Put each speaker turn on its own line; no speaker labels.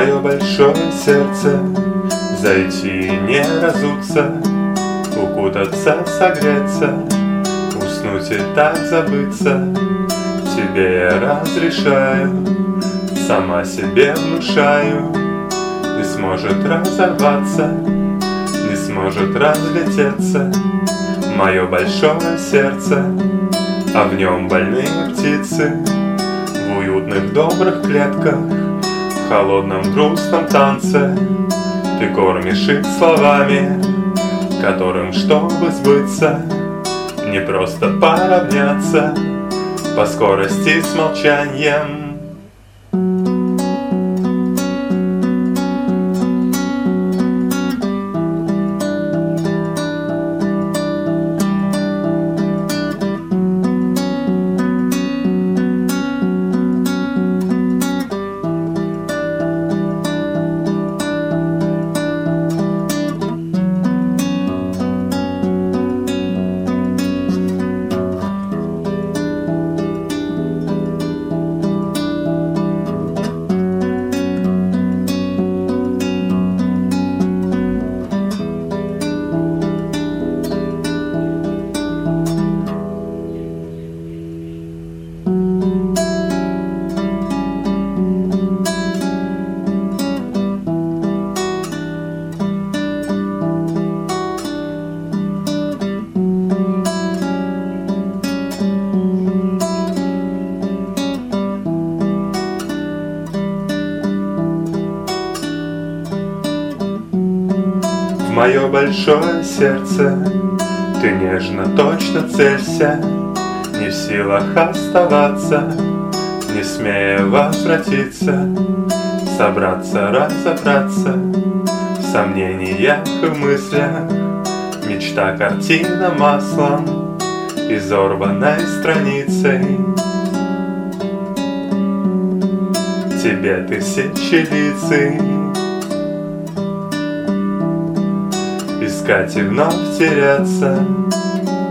мое большое сердце, зайти и не разуться, укутаться, согреться, уснуть и так забыться. Тебе я разрешаю, сама себе внушаю, не сможет разорваться, не сможет разлететься мое большое сердце, а в нем больные птицы в уютных добрых клетках, в холодном грустном танце. Ты кормишь их словами, которым, чтобы сбыться, не просто поравняться по скорости с молчанием. В мое большое сердце ты нежно, точно целься, не в силах оставаться, не смея возвратиться, собраться, разобраться в сомнениях и мыслях. Мечта, картина маслом, изорванной страницей. Тебе тысячелицей искать и вновь теряться